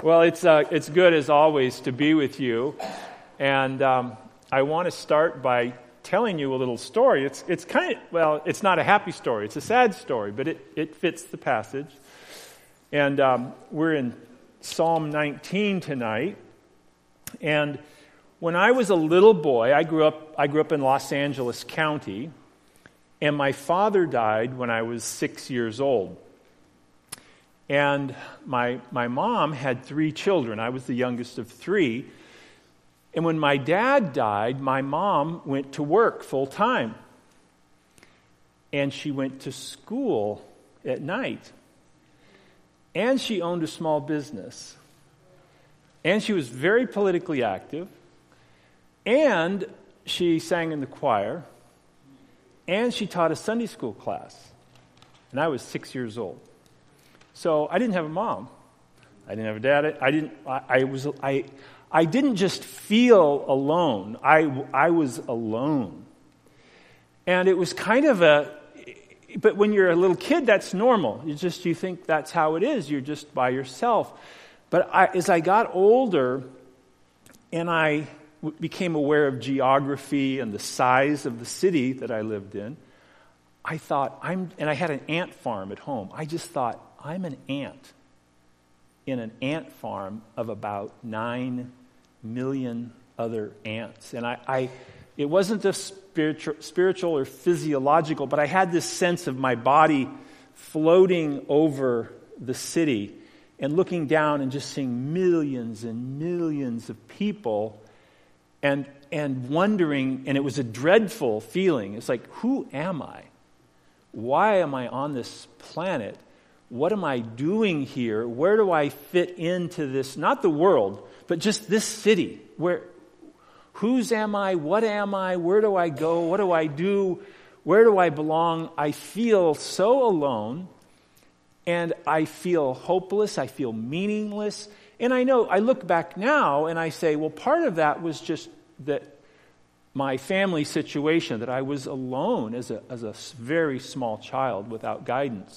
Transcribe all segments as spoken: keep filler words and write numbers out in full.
Well, it's uh, it's good as always to be with you, and um, I want to start by telling you a little story. It's it's kind of well, it's not a happy story; it's a sad story, but it it fits the passage. And um, we're in Psalm nineteen tonight. And when I was a little boy, I grew up I grew up in Los Angeles County, and my father died when I was six years old. And my my mom had three children. I was the youngest of three. And when my dad died, my mom went to work full time. And she went to school at night. And she owned a small business. And she was very politically active. And she sang in the choir. And she taught a Sunday school class. And I was six years old. So I didn't have a mom. I didn't have a dad. I didn't. I, I was. I. I didn't just feel alone. I. I was alone. And it was kind of a. But when you're a little kid, that's normal. You just you think that's how it is. You're just by yourself. But I, as I got older, and I w- became aware of geography and the size of the city that I lived in, I thought I'm. And I had an ant farm at home. I just thought, I'm an ant in an ant farm of about nine million other ants. And I, I it wasn't a spiritual, spiritual or physiological, but I had this sense of my body floating over the city and looking down and just seeing millions and millions of people and and wondering, and it was a dreadful feeling. It's like, who am I? Why am I on this planet? What am I doing here? Where do I fit into this, not the world, but just this city? Where, whose am I? What am I? Where do I go? What do I do? Where do I belong? I feel so alone, and I feel hopeless. I feel meaningless. And I know, I look back now and I say, well, part of that was just that my family situation, that I was alone as a, as a very small child without guidance.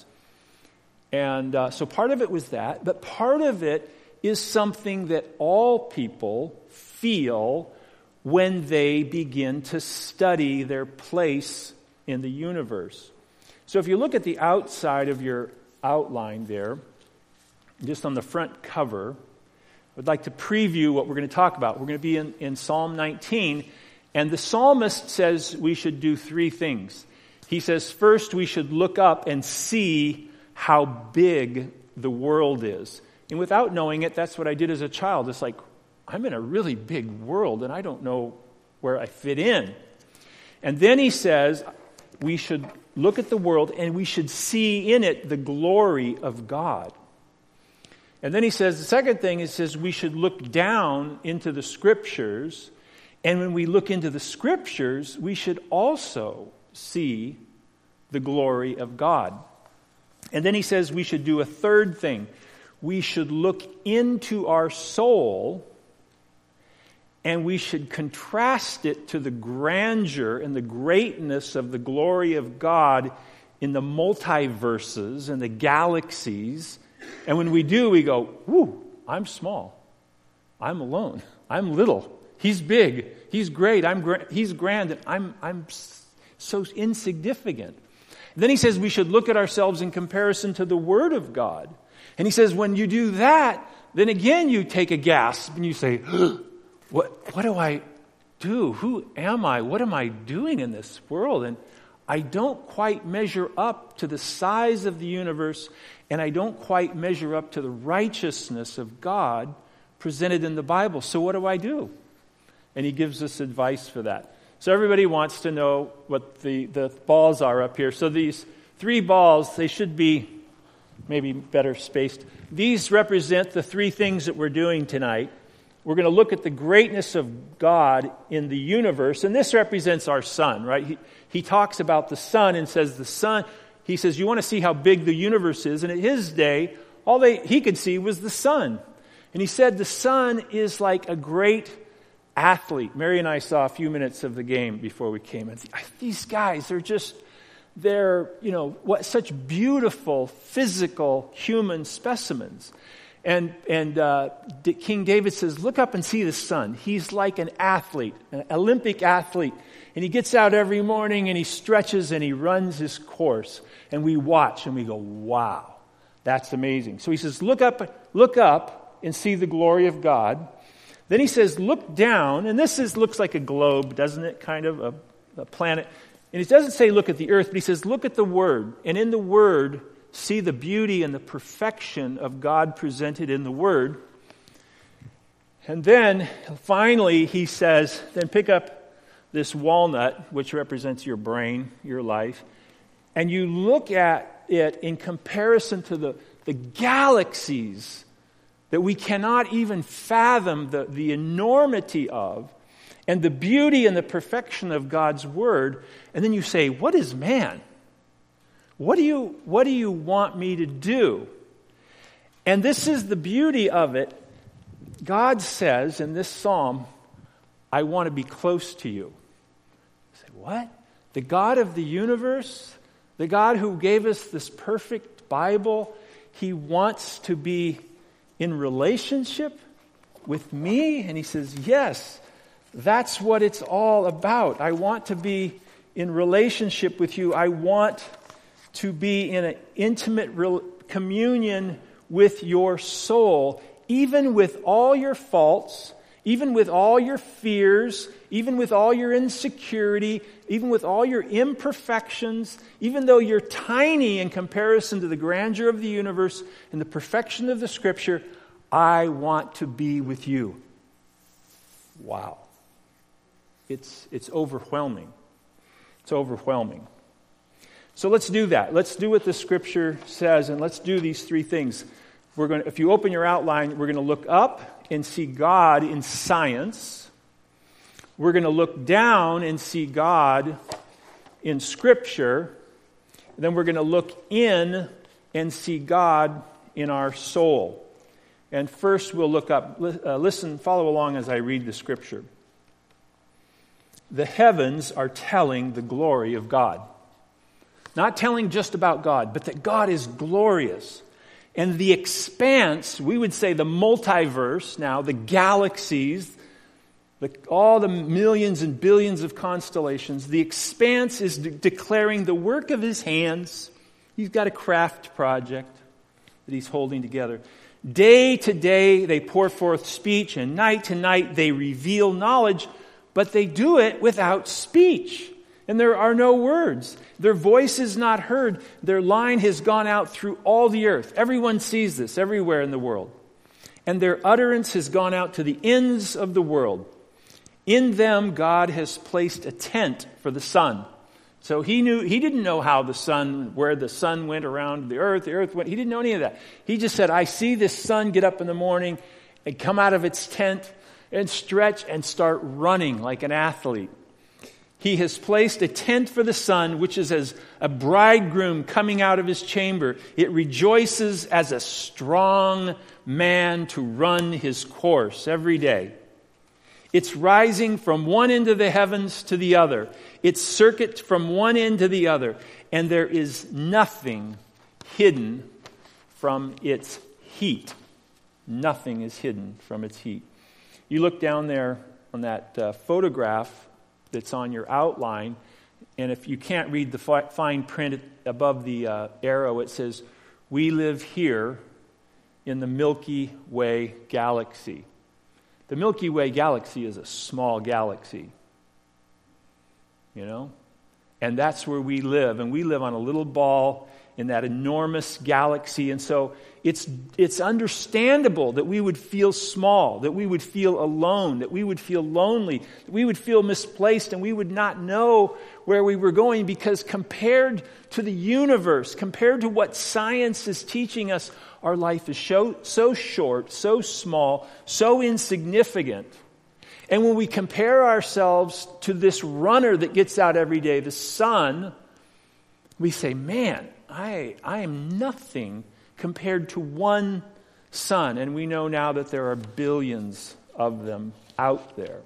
And uh, so part of it was that, but part of it is something that all people feel when they begin to study their place in the universe. So if you look at the outside of your outline there, just on the front cover, I'd like to preview what we're going to talk about. We're going to be in, in Psalm nineteen, and the psalmist says we should do three things. He says, first, we should look up and see how big the world is. And without knowing it, that's what I did as a child. It's like, I'm in a really big world, and I don't know where I fit in. And then he says, we should look at the world, and we should see in it the glory of God. And then he says, the second thing, he says, we should look down into the Scriptures, and when we look into the Scriptures, we should also see the glory of God. And then he says we should do a third thing. We should look into our soul, and we should contrast it to the grandeur and the greatness of the glory of God in the multiverses and the galaxies. And when we do, we go, whoo, I'm small. I'm alone. I'm little. He's big. He's great. I'm gra- he's grand. And I'm I'm so insignificant. Then he says we should look at ourselves in comparison to the Word of God. And he says when you do that, then again you take a gasp and you say, what, what do I do? Who am I? What am I doing in this world? And I don't quite measure up to the size of the universe, and I don't quite measure up to the righteousness of God presented in the Bible. So what do I do? And he gives us advice for that. So everybody wants to know what the, the balls are up here. So these three balls, they should be maybe better spaced. These represent the three things that we're doing tonight. We're going to look at the greatness of God in the universe, and this represents our sun, right? He, he talks about the sun and says the sun, he says, you want to see how big the universe is, and at his day, all they he could see was the sun. And he said the sun is like a great athlete. Mary and I saw a few minutes of the game before we came. And these guys, they're just, they're, you know, what such beautiful physical human specimens. And, and uh, D- King David says, look up and see the sun. He's like an athlete, an Olympic athlete. And he gets out every morning and he stretches and he runs his course. And we watch and we go, wow, that's amazing. So he says, look up, look up and see the glory of God. Then he says, look down, and this is looks like a globe, doesn't it? Kind of a, a planet. And it doesn't say look at the earth, but he says, look at the Word. And in the Word, see the beauty and the perfection of God presented in the Word. And then, finally, he says, then pick up this walnut, which represents your brain, your life, and you look at it in comparison to the, the galaxies that we cannot even fathom the, the enormity of, and the beauty and the perfection of God's Word. And then you say, what is man? What do you, what do you want me to do? And this is the beauty of it. God says in this psalm, I want to be close to you. You say, what? The God of the universe, the God who gave us this perfect Bible, He wants to be in relationship with me? And He says, yes, that's what it's all about. I want to be in relationship with you. I want to be in an intimate real communion with your soul, even with all your faults, even with all your fears, even with all your insecurity, even with all your imperfections, even though you're tiny in comparison to the grandeur of the universe and the perfection of the Scripture, I want to be with you. Wow. It's, it's overwhelming. It's overwhelming. So let's do that. Let's do what the Scripture says, and let's do these three things. We're going to, if you open your outline, we're going to look up and see God in science. We're going to look down and see God in Scripture. And then we're going to look in and see God in our soul. And first we'll look up. Uh, listen, follow along as I read the Scripture. The heavens are telling the glory of God. Not telling just about God, but that God is glorious. And the expanse, we would say the multiverse now, the galaxies, the, all the millions and billions of constellations, the expanse is de- declaring the work of His hands. He's got a craft project that He's holding together. Day to day they pour forth speech, and night to night they reveal knowledge, but they do it without speech. And there are no words. Their voice is not heard. Their line has gone out through all the earth. Everyone sees this everywhere in the world. And their utterance has gone out to the ends of the world. In them, God has placed a tent for the sun. So he knew, he didn't know how the sun, where the sun went around the earth, the earth went. He didn't know any of that. He just said, I see this sun get up in the morning and come out of its tent and stretch and start running like an athlete. He has placed a tent for the sun, which is as a bridegroom coming out of his chamber. It rejoices as a strong man to run his course every day. It's rising from one end of the heavens to the other. Its circuit from one end to the other. And there is nothing hidden from its heat. Nothing is hidden from its heat. You look down there on that uh, photograph that's on your outline, and if you can't read the fi- fine print above the uh, arrow, it says, we live here in the Milky Way galaxy. The Milky Way galaxy is a small galaxy, you know? And that's where we live, and we live on a little ball in that enormous galaxy, and so it's it's understandable that we would feel small, that we would feel alone, that we would feel lonely, that we would feel misplaced, and we would not know where we were going, because compared to the universe, compared to what science is teaching us, our life is so, so short, so small, so insignificant. And when we compare ourselves to this runner that gets out every day, the sun, we say, man, I, I am nothing compared to one sun. And we know now that there are billions of them out there.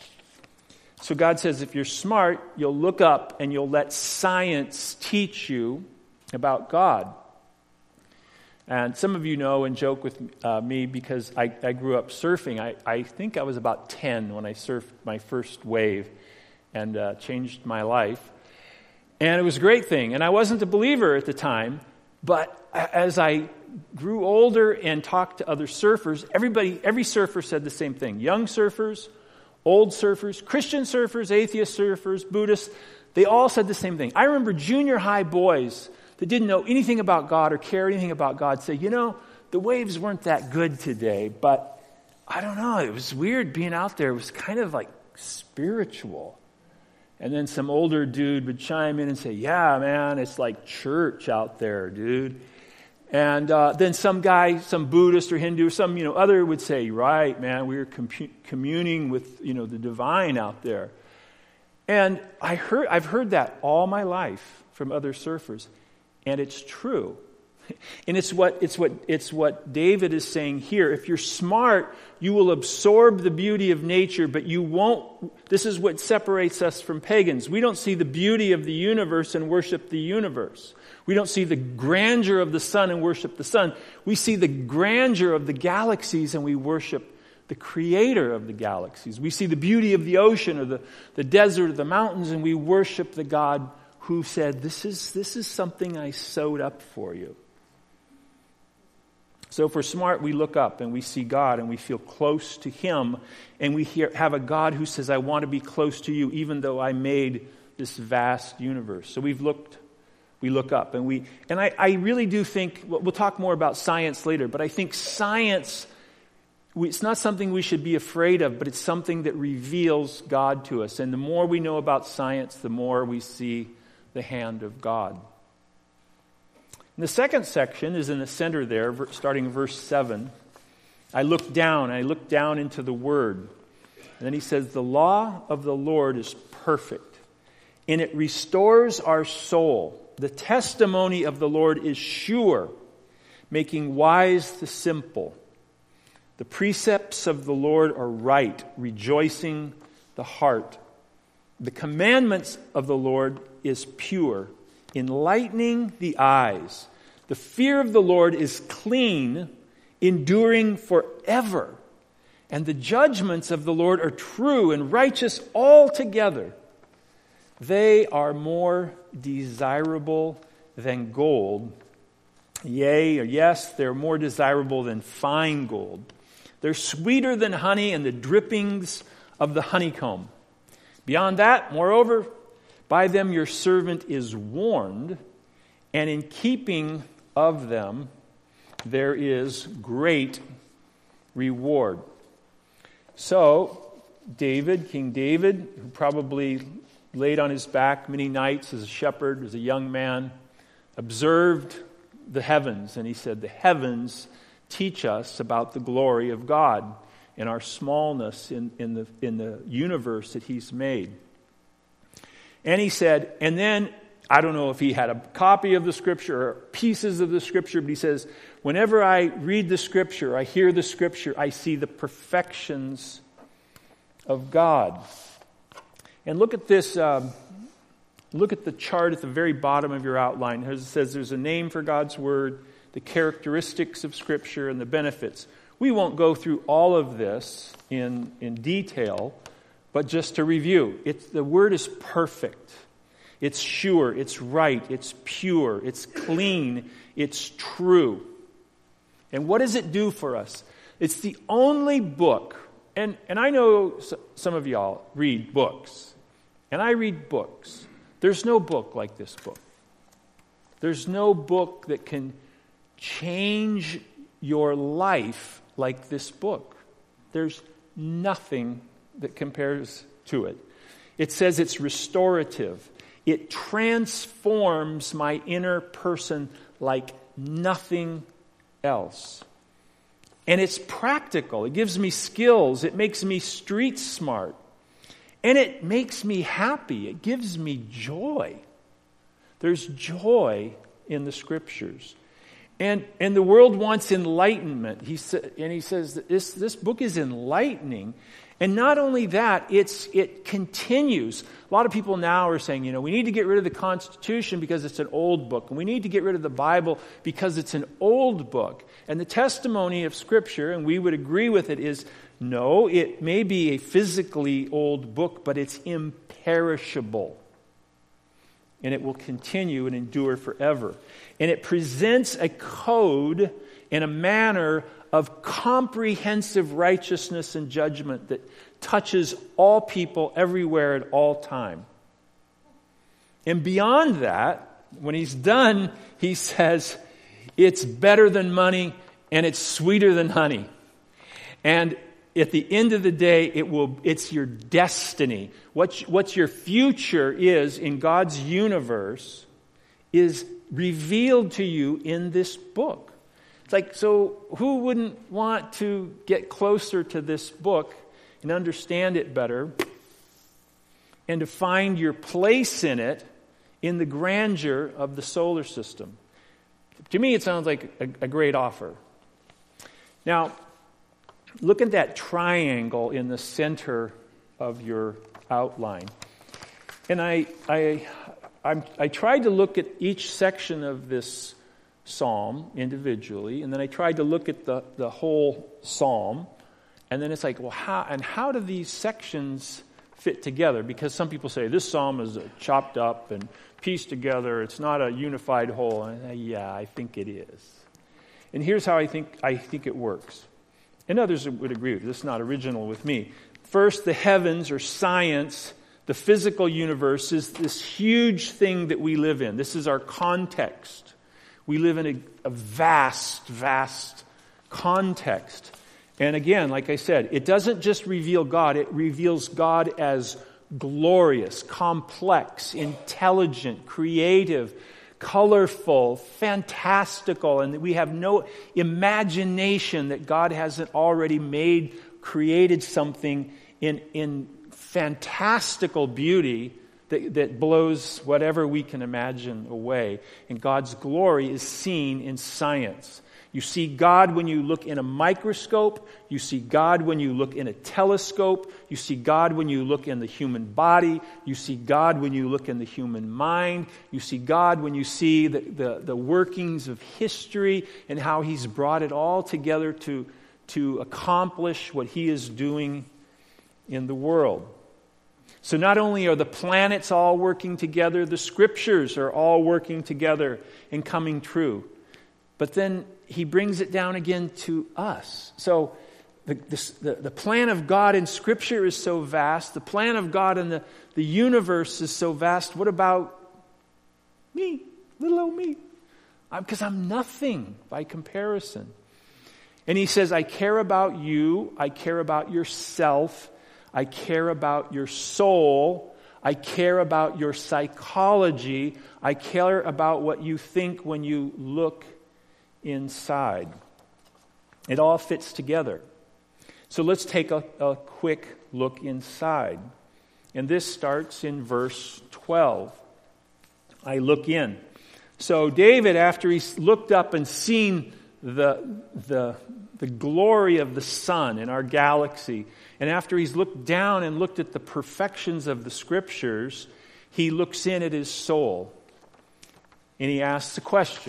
So God says, if you're smart, you'll look up and you'll let science teach you about God. And some of you know and joke with uh, me because I, I grew up surfing. I, I think I was about ten when I surfed my first wave and uh, changed my life. And it was a great thing. And I wasn't a believer at the time, but as I grew older and talked to other surfers, everybody, every surfer said the same thing. Young surfers, old surfers, Christian surfers, atheist surfers, Buddhists, they all said the same thing. I remember junior high boys that didn't know anything about God or care anything about God say, you know, the waves weren't that good today, but I don't know, it was weird being out there. It was kind of like spiritual. And then some older dude would chime in and say, yeah, man, it's like church out there, dude. And uh, then some guy, some Buddhist or Hindu, some, you know, other would say, right, man, we were compu- communing with, you know, the divine out there. And I heard, I've heard that all my life from other surfers, and it's true. And it's what it's what it's what David is saying here. If you're smart, you will absorb the beauty of nature, but you won't. This is what separates us from pagans. We don't see the beauty of the universe and worship the universe. We don't see the grandeur of the sun and worship the sun. We see the grandeur of the galaxies and we worship the creator of the galaxies. We see the beauty of the ocean or the, the desert or the mountains and we worship the God who said, this is, this is something I sewed up for you. So if we're smart, we look up and we see God and we feel close to Him and we hear, have a God who says, I want to be close to you even though I made this vast universe. So we've looked, we look up and we, and I, I really do think, we'll talk more about science later, but I think science, we, it's not something we should be afraid of, but it's something that reveals God to us. And the more we know about science, the more we see the hand of God. And the second section is in the center there, starting verse seven. I look down, I look down into the Word. And then he says, the law of the Lord is perfect, and it restores our soul. The testimony of the Lord is sure, making wise the simple. The precepts of the Lord are right, rejoicing the heart. The commandments of the Lord is pure, enlightening the eyes. The fear of the Lord is clean, enduring forever. And the judgments of the Lord are true and righteous altogether. They are more desirable than gold. Yea, or yes, they're more desirable than fine gold. They're sweeter than honey and the drippings of the honeycomb. Beyond that, moreover, by them your servant is warned, and in keeping of them there is great reward. So, David, King David, who probably laid on his back many nights as a shepherd, as a young man, observed the heavens, and he said, the heavens teach us about the glory of God and our smallness in, in the in the universe that He's made. And he said, and then, I don't know if he had a copy of the Scripture or pieces of the Scripture, but he says, whenever I read the Scripture, I hear the Scripture, I see the perfections of God. And look at this, um, look at the chart at the very bottom of your outline. It says there's a name for God's Word, the characteristics of Scripture, and the benefits. We won't go through all of this in, in detail, but just to review, it's, the Word is perfect. It's sure, it's right, it's pure, it's clean, it's true. And what does it do for us? It's the only book, and, and I know some of y'all read books, and I read books. There's no book like this book. There's no book that can change your life like this book. There's nothing that compares to it. It says it's restorative. It transforms my inner person like nothing else. And it's practical. It gives me skills. It makes me street smart. And it makes me happy. It gives me joy. There's joy in the Scriptures. And and the world wants enlightenment. He said, and he says that this this book is enlightening. And not only that, it's it continues. A lot of people now are saying, you know, we need to get rid of the Constitution because it's an old book. And we need to get rid of the Bible because it's an old book. And the testimony of Scripture, and we would agree with it, is no, it may be a physically old book, but it's imperishable. And it will continue and endure forever. And it presents a code and a manner of comprehensive righteousness and judgment that touches all people everywhere at all time. And beyond that, when he's done, he says, it's better than money and it's sweeter than honey. And at the end of the day, it will it's your destiny. What, what your future is in God's universe is revealed to you in this book. It's like, so who wouldn't want to get closer to this book and understand it better and to find your place in it in the grandeur of the solar system? To me, it sounds like a, a great offer. Now, look at that triangle in the center of your outline. And I, I, I'm, I tried to look at each section of this psalm individually, and then I tried to look at the, the whole psalm, and then it's like, well, how and how do these sections fit together? Because some people say this psalm is chopped up and pieced together. It's not a unified whole. And I say, yeah, I think it is. And here's how I think I think it works. And others would agree with it. This is not original with me. First, the heavens or science, the physical universe, is this huge thing that we live in. This is our context. We live in a, a vast, vast context. And again, like I said, it doesn't just reveal God. It reveals God as glorious, complex, intelligent, creative, colorful, fantastical, and we have no imagination that God hasn't already made, created something in, in fantastical beauty that, that blows whatever we can imagine away. And God's glory is seen in science. You see God when you look in a microscope. You see God when you look in a telescope. You see God when you look in the human body. You see God when you look in the human mind. You see God when you see the, the, the workings of history and how He's brought it all together to, to accomplish what He is doing in the world. So not only are the planets all working together, the Scriptures are all working together and coming true. But then He brings it down again to us. So the, the, the plan of God in Scripture is so vast. The plan of God in the, the universe is so vast. What about me? Little old me. Because I'm, I'm nothing by comparison. And He says, I care about you. I care about yourself. I care about your soul. I care about your psychology. I care about what you think when you look inside. It all fits together. So let's take a, a quick look inside. And this starts in verse twelve. I look in. So David, after he's looked up and seen the, the, the glory of the sun in our galaxy, and after he's looked down and looked at the perfections of the Scriptures, he looks in at his soul. And he asks a question.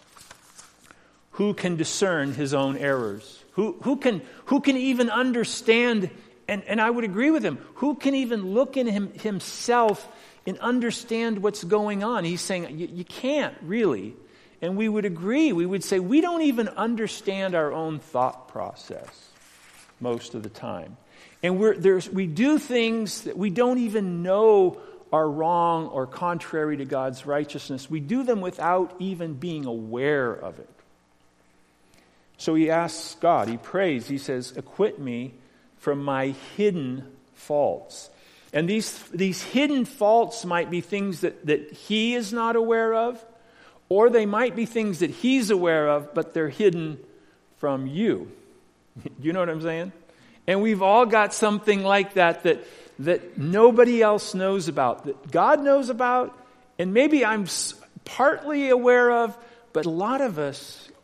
Who can discern his own errors? Who, who, can, who can even understand, and, and I would agree with him, who can even look in him, himself and understand what's going on? He's saying, you, you can't really. And we would agree. We would say, we don't even understand our own thought process most of the time. And we're, there's, we do things that we don't even know are wrong or contrary to God's righteousness. We do them without even being aware of it. So he asks God, he prays, he says, acquit me from my hidden faults. And these, these hidden faults might be things that, that he is not aware of, or they might be things that he's aware of, but they're hidden from you. You know what I'm saying? And we've all got something like that, that that nobody else knows about, that God knows about, and maybe I'm partly aware of, but a lot of us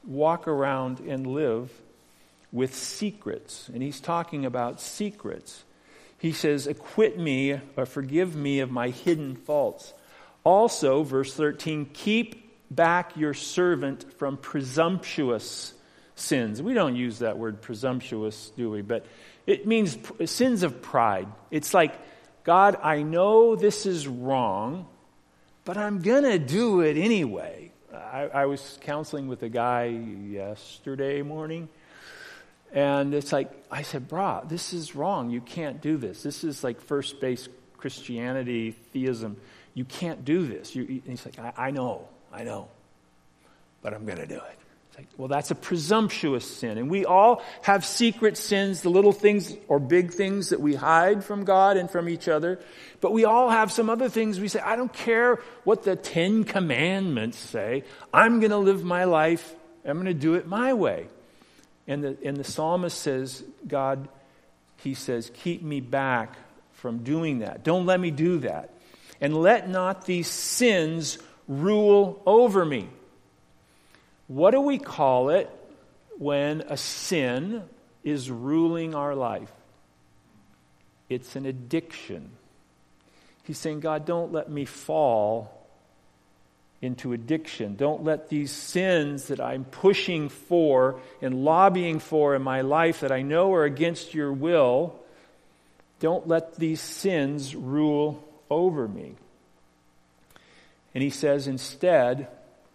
walk around and live with secrets. And he's talking about secrets. He says, acquit me or forgive me of my hidden faults. Also, verse thirteen, keep back your servant from presumptuous sins. We don't use that word presumptuous, do we? But it means pr- sins of pride. It's like, God, I know this is wrong, but I'm going to do it anyway. I, I was counseling with a guy yesterday morning, and it's like, I said, brah, this is wrong. You can't do this. This is like first base Christianity, theism. You can't do this. You, and he's like, I, I know, I know, but I'm going to do it. It's like, well, that's a presumptuous sin. And we all have secret sins, the little things or big things that we hide from God and from each other. But we all have some other things we say, I don't care what the Ten Commandments say. I'm going to live my life. I'm going to do it my way. And the, and the psalmist says, God, he says, keep me back from doing that. Don't let me do that. And let not these sins rule over me. What do we call it when a sin is ruling our life? It's an addiction. He's saying, God, don't let me fall into addiction. Don't let these sins that I'm pushing for and lobbying for in my life that I know are against your will, don't let these sins rule over me. And he says, instead,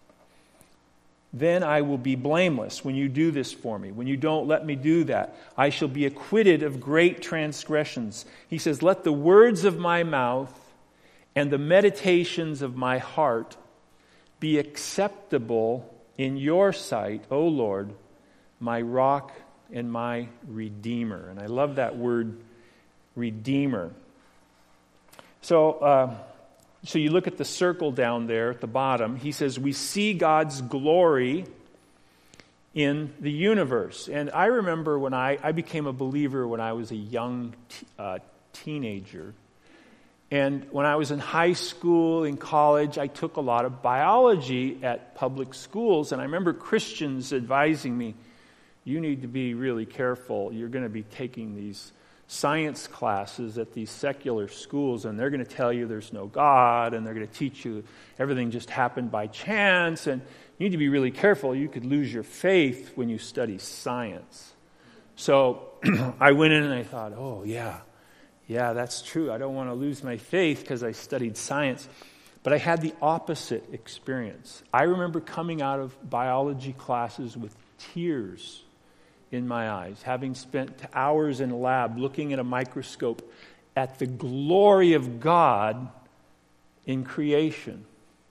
then I will be blameless when you do this for me. When you don't let me do that, I shall be acquitted of great transgressions. He says, let the words of my mouth and the meditations of my heart be acceptable in your sight, O Lord, my rock and my redeemer. And I love that word, redeemer. So, uh, So you look at the circle down there at the bottom. He says, we see God's glory in the universe. And I remember when I, I became a believer when I was a young t- uh, teenager. And when I was in high school, in college, I took a lot of biology at public schools. And I remember Christians advising me, you need to be really careful. You're going to be taking these science classes at these secular schools, and they're going to tell you there's no God, and they're going to teach you everything just happened by chance, and you need to be really careful. You could lose your faith when you study science. So I went in and I thought, oh, yeah, yeah, that's true. I don't want to lose my faith because I studied science. But I had the opposite experience. I remember coming out of biology classes with tears in my eyes, having spent hours in a lab looking at a microscope at the glory of God in creation.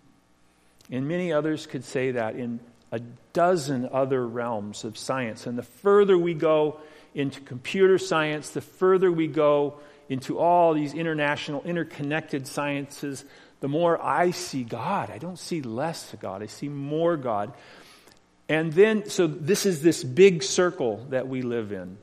And many others could say that in a dozen other realms of science. And the further we go into computer science, the further we go into all these international, interconnected sciences, the more I see God. I don't see less of God. I see more God. And then, so this is this big circle that we live in.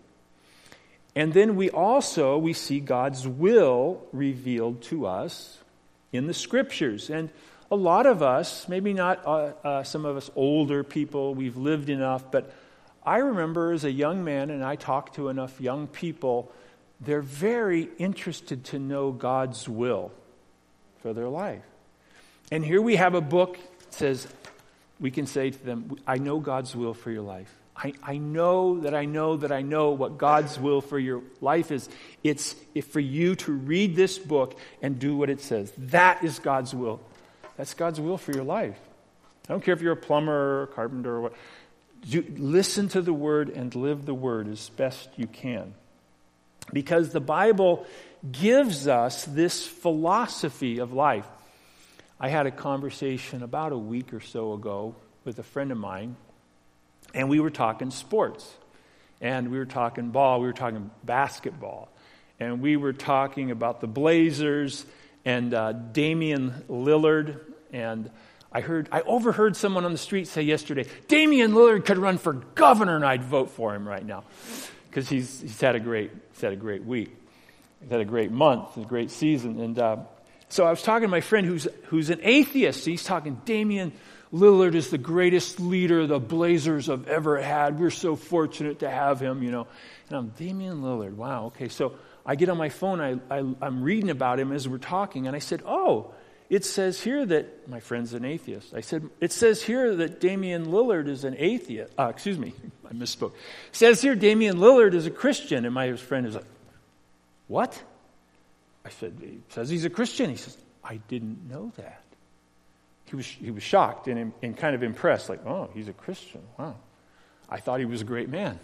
And then we also, we see God's will revealed to us in the Scriptures. And a lot of us, maybe not uh, uh, some of us older people, we've lived enough, but I remember as a young man, and I talked to enough young people, they're very interested to know God's will for their life. And here we have a book that says, we can say to them, I know God's will for your life. I, I know that I know that I know what God's will for your life is. It's if for you to read this book and do what it says. That is God's will. That's God's will for your life. I don't care if you're a plumber or a carpenter or what. Do, listen to the Word and live the Word as best you can. Because the Bible gives us this philosophy of life. I had a conversation about a week or so ago with a friend of mine, and we were talking sports. And we were talking ball, we were talking basketball. And we were talking about the Blazers and uh, Damian Lillard. And I heard, I overheard someone on the street say yesterday, Damian Lillard could run for governor and I'd vote for him right now. Because he's he's had a great he's had a great week. He's had a great month, a great season. And uh, so I was talking to my friend who's who's an atheist. He's talking, Damian Lillard is the greatest leader the Blazers have ever had. We're so fortunate to have him, you know. And I'm, Damian Lillard, wow, okay. So I get on my phone, I, I, I'm reading about him as we're talking, and I said, oh, it says here that, my friend's an atheist. I said, it says here that Damian Lillard is an atheist. Uh, excuse me, I misspoke. It says here Damian Lillard is a Christian. And my friend is like, what? I said, it says he's a Christian. He says, I didn't know that. He was he was shocked and, and kind of impressed, like, oh, he's a Christian. Wow. I thought he was a great man.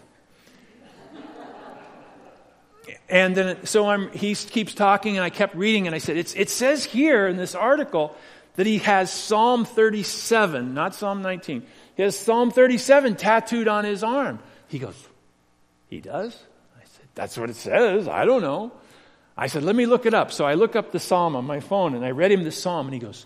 And then, so I'm, he keeps talking, and I kept reading, and I said, it's, it says here in this article that he has Psalm thirty-seven, not Psalm nineteen. He has Psalm thirty-seven tattooed on his arm. He goes, he does? I said, that's what it says. I don't know. I said, let me look it up. So I look up the Psalm on my phone, and I read him the Psalm, and he goes,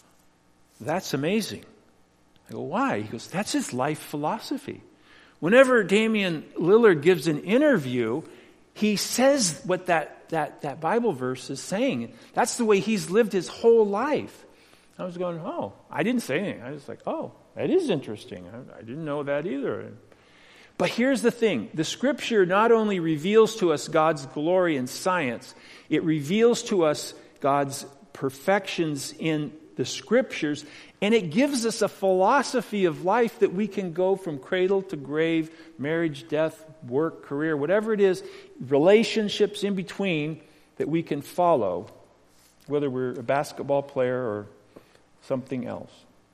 that's amazing. I go, why? He goes, that's his life philosophy. Whenever Damian Lillard gives an interview, he says what that, that, that Bible verse is saying. That's the way he's lived his whole life. I was going, oh, I didn't say anything. I was like, oh, that is interesting. I, I didn't know that either. But here's the thing. The Scripture not only reveals to us God's glory in science, it reveals to us God's perfections in the Scriptures, and it gives us a philosophy of life that we can go from cradle to grave, marriage, death, work, career, whatever it is, relationships in between that we can follow, whether we're a basketball player or something else.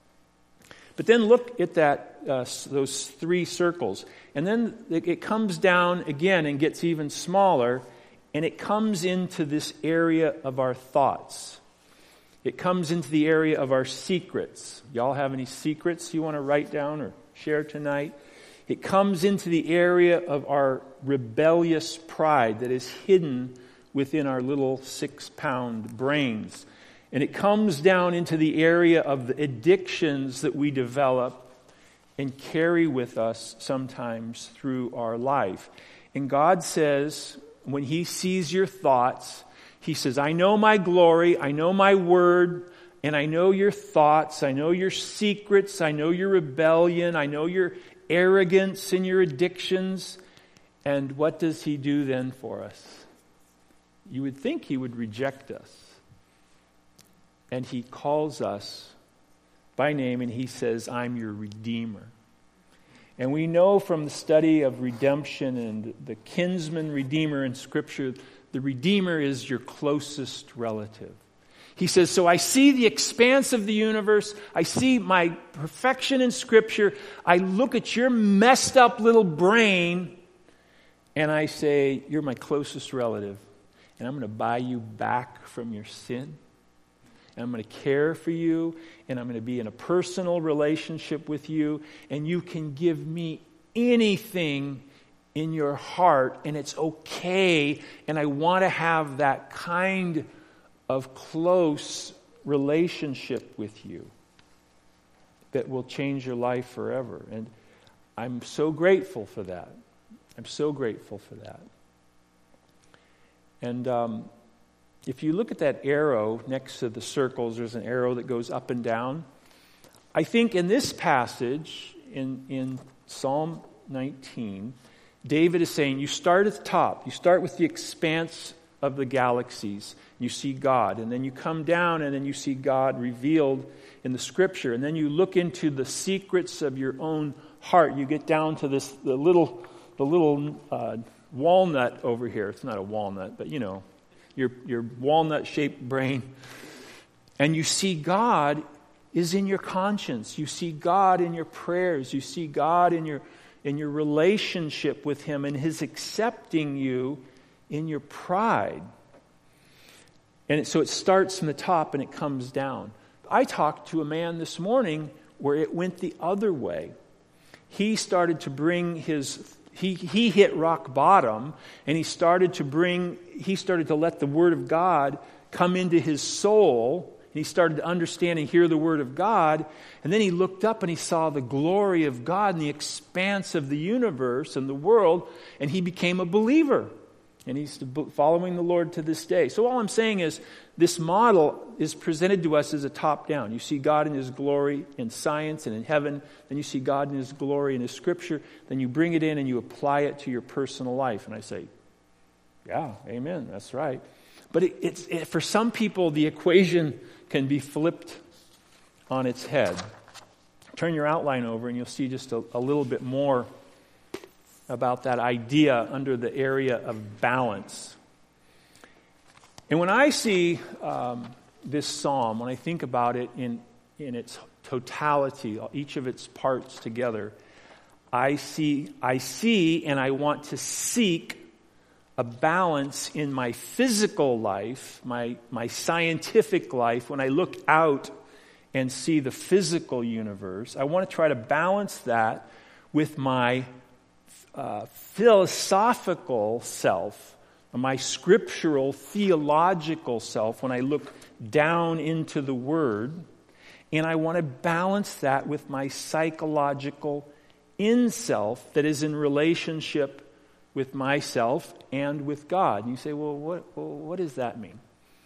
But then look at that uh, those three circles, and then it comes down again and gets even smaller, and it comes into this area of our thoughts. It comes into the area of our secrets. Y'all have any secrets you want to write down or share tonight? It comes into the area of our rebellious pride that is hidden within our little six-pound brains. And it comes down into the area of the addictions that we develop and carry with us sometimes through our life. And God says, when He sees your thoughts, He says, I know my glory, I know my word, and I know your thoughts, I know your secrets, I know your rebellion, I know your arrogance and your addictions. And what does He do then for us? You would think He would reject us. And He calls us by name and He says, I'm your Redeemer. And we know from the study of redemption and the kinsman Redeemer in Scripture, the Redeemer is your closest relative. He says, so I see the expanse of the universe. I see my perfection in Scripture. I look at your messed up little brain and I say, you're my closest relative. And I'm going to buy you back from your sin. And I'm going to care for you. And I'm going to be in a personal relationship with you. And you can give me anything in your heart, and it's okay, and I want to have that kind of close relationship with you that will change your life forever. And I'm so grateful for that. I'm so grateful for that. And um, if you look at that arrow next to the circles, there's an arrow that goes up and down. I think in this passage, in, in Psalm nineteen, David is saying, you start at the top. You start with the expanse of the galaxies. You see God. And then you come down and then you see God revealed in the Scripture. And then you look into the secrets of your own heart. You get down to this the little the little uh, walnut over here. It's not a walnut, but you know, your your walnut-shaped brain. And you see God is in your conscience. You see God in your prayers. You see God in your in your relationship with Him and His accepting you in your pride. And it, so it starts from the top and it comes down. I talked to a man this morning where it went the other way. He started to bring his, he, he hit rock bottom and he started to bring, he started to let the Word of God come into his soul. And he started to understand and hear the Word of God. And then he looked up and he saw the glory of God and the expanse of the universe and the world. And he became a believer. And he's following the Lord to this day. So all I'm saying is this model is presented to us as a top-down. You see God in his glory in science and in heaven. Then you see God in his glory in his scripture. Then you bring it in and you apply it to your personal life. And I say, yeah, amen, that's right. But it, it's it, for some people, the equation can be flipped on its head. Turn your outline over and you'll see just a, a little bit more about that idea under the area of balance. And when I see um, this psalm, when I think about it in, in its totality, each of its parts together, I see, I see and I want to seek a balance in my physical life, my, my scientific life. When I look out and see the physical universe, I want to try to balance that with my Uh, philosophical self, my scriptural, theological self, when I look down into the Word, and I want to balance that with my psychological in-self that is in relationship with myself and with God. And you say, well, what, well, what does that mean?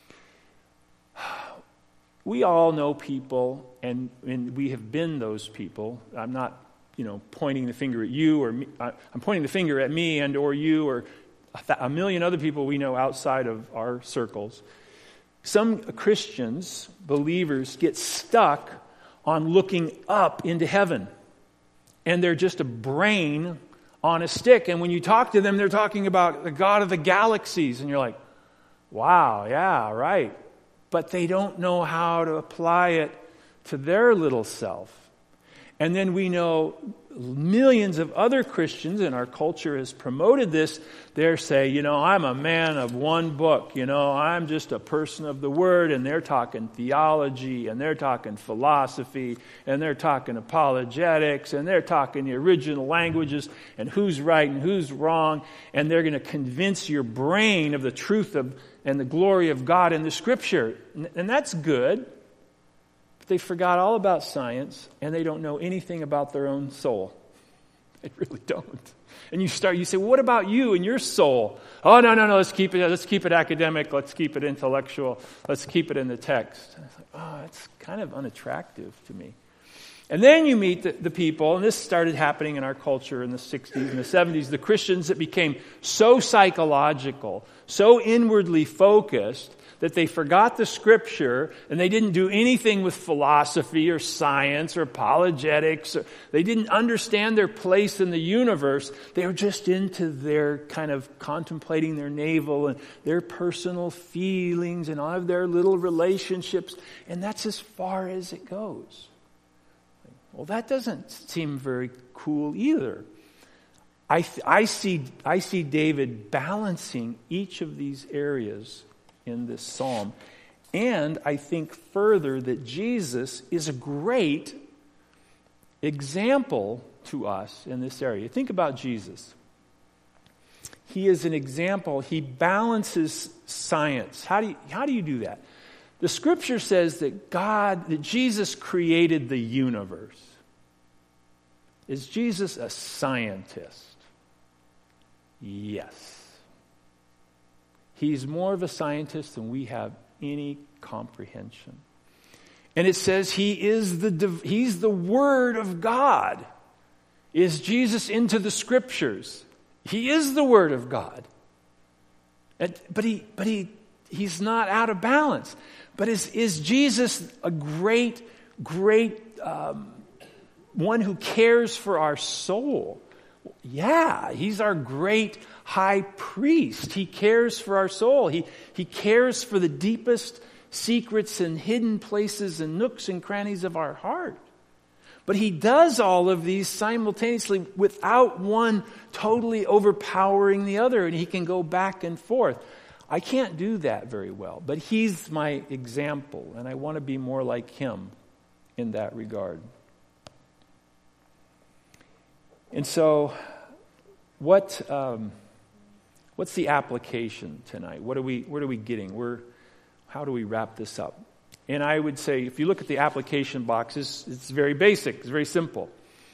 We all know people, and, and we have been those people. I'm not you know, pointing the finger at you, or me, I'm pointing the finger at me and or you or a, th- a million other people we know outside of our circles. Some Christians, believers, get stuck on looking up into heaven. And they're just a brain on a stick. And when you talk to them, they're talking about the God of the galaxies. And you're like, wow, yeah, right. But they don't know how to apply it to their little self. And then we know millions of other Christians, and our culture has promoted this. They say, you know, I'm a man of one book. You know, I'm just a person of the Word. And they're talking theology, and they're talking philosophy, and they're talking apologetics, and they're talking the original languages, and who's right and who's wrong. And they're going to convince your brain of the truth of and the glory of God in the Scripture. And that's good. They forgot all about science, and they don't know anything about their own soul. They really don't. And you start, you say, well, what about you and your soul? Oh, no, no, no, let's keep it, let's keep it academic, let's keep it intellectual, let's keep it in the text. And it's like, oh, it's kind of unattractive to me. And then you meet the, the people, and this started happening in our culture in the sixties and the seventies, the Christians that became so psychological, so inwardly focused, that they forgot the Scripture, and they didn't do anything with philosophy or science or apologetics. Or, they didn't understand their place in the universe. They were just into their kind of contemplating their navel and their personal feelings and all of their little relationships. And that's as far as it goes. Well, that doesn't seem very cool either. I, th- I see, I see David balancing each of these areas in this psalm. And I think further that Jesus is a great example to us in this area. Think about Jesus. He is an example. He balances science. How do you, how do you do that? The Scripture says that God, that Jesus created the universe. Is Jesus a scientist? Yes. He's more of a scientist than we have any comprehension. And it says he is the he's the Word of God. Is Jesus into the Scriptures? He is the Word of God. And, but he but he he's not out of balance. But is is Jesus a great great um, one who cares for our soul? Yeah, he's our great high priest. He cares for our soul. He, he cares for the deepest secrets and hidden places and nooks and crannies of our heart. But he does all of these simultaneously without one totally overpowering the other, and he can go back and forth. I can't do that very well, but he's my example, and I want to be more like him in that regard. And so, what um, what's the application tonight? What are we what are we getting? We're how do we wrap this up? And I would say, if you look at the application boxes, it's very basic. It's very simple.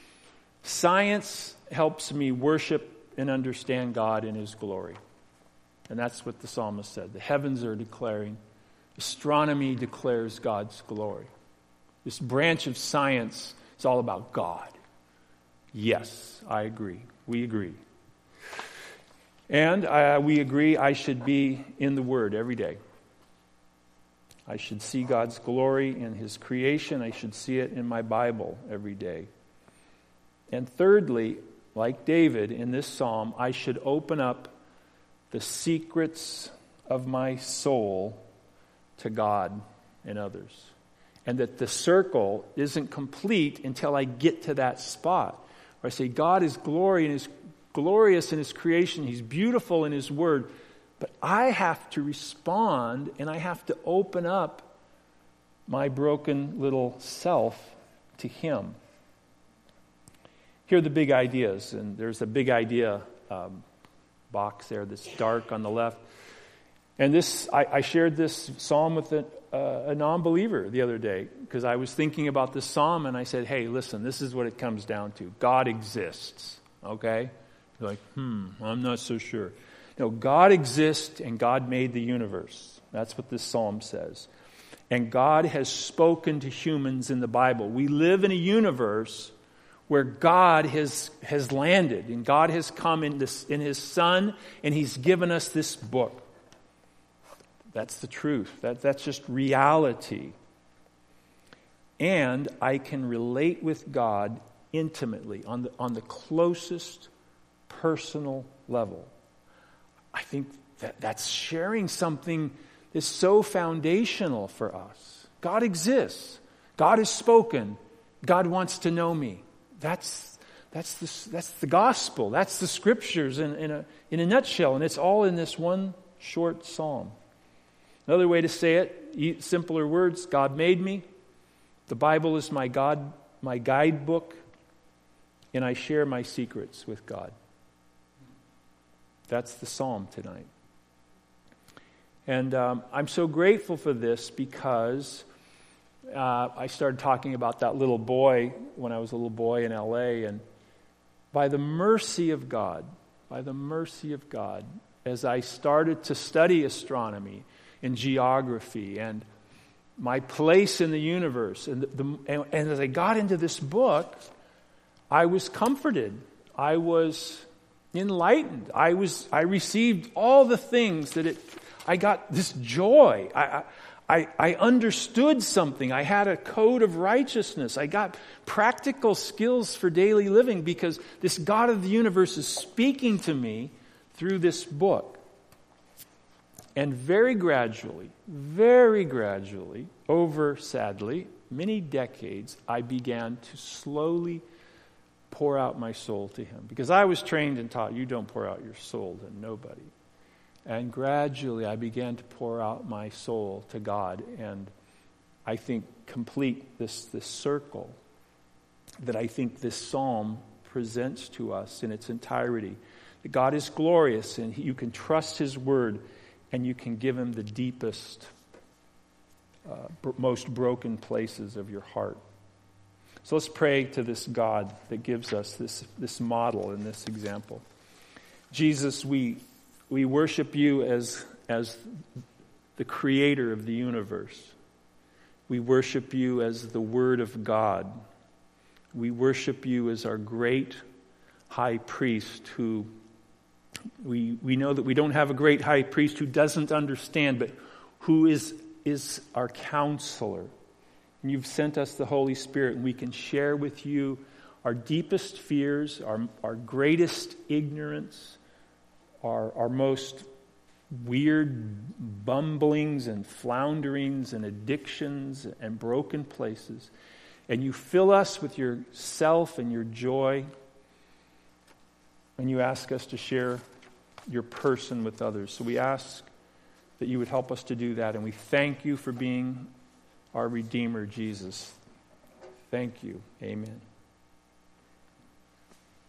Science helps me worship and understand God in His glory. And that's what the psalmist said. The heavens are declaring, astronomy declares God's glory. This branch of science is all about God. Yes, I agree. We agree. And uh, we agree I should be in the Word every day. I should see God's glory in His creation. I should see it in my Bible every day. And thirdly, like David in this psalm, I should open up the secrets of my soul to God and others. And that the circle isn't complete until I get to that spot where I say, God is glory and is glorious in His creation. He's beautiful in His Word. But I have to respond, and I have to open up my broken little self to Him. Here are the big ideas. And there's a big idea um, box there that's dark on the left. And this, I, I shared this psalm with a, uh, a non-believer the other day because I was thinking about this psalm and I said, hey, listen, this is what it comes down to. God exists, okay? You're like, hmm, I'm not so sure. No, God exists and God made the universe. That's what this psalm says. And God has spoken to humans in the Bible. We live in a universe where God has has landed, and God has come in this in His Son, and He's given us this book. That's the truth. That that's just reality. And I can relate with God intimately on the on the closest personal level. I think that that's sharing something that's so foundational for us. God exists. God has spoken. God wants to know me. That's that's the that's the gospel. That's the scriptures in, in a in a nutshell, and it's all in this one short psalm. Another way to say it, simpler words: God made me. The Bible is my God, my guidebook, and I share my secrets with God. That's the psalm tonight, and um, I'm so grateful for this because. Uh, I started talking about that little boy when I was a little boy in L A, and by the mercy of God, by the mercy of God, as I started to study astronomy and geography and my place in the universe, and, the, the, and, and as I got into this book, I was comforted. I was enlightened. I was. I received all the things that it. I got this joy. I. I I, I understood something. I had a code of righteousness. I got practical skills for daily living because this God of the universe is speaking to me through this book. And very gradually, very gradually, over, sadly, many decades, I began to slowly pour out my soul to Him. Because I was trained and taught, you don't pour out your soul to nobody. And gradually I began to pour out my soul to God, and I think complete this, this circle that I think this psalm presents to us in its entirety. That God is glorious, and you can trust His word, and you can give Him the deepest, uh, b- most broken places of your heart. So let's pray to this God that gives us this, this model and this example. Jesus, we... We worship You as, as the creator of the universe. We worship You as the Word of God. We worship You as our great high priest who, we, we know that we don't have a great high priest who doesn't understand, but who is, is our counselor. And You've sent us the Holy Spirit, and we can share with You our deepest fears, our, our greatest ignorance, Our, our most weird bumblings and flounderings and addictions and broken places. And You fill us with Yourself and Your joy. And You ask us to share Your person with others. So we ask that You would help us to do that. And we thank You for being our Redeemer, Jesus. Thank You. Amen.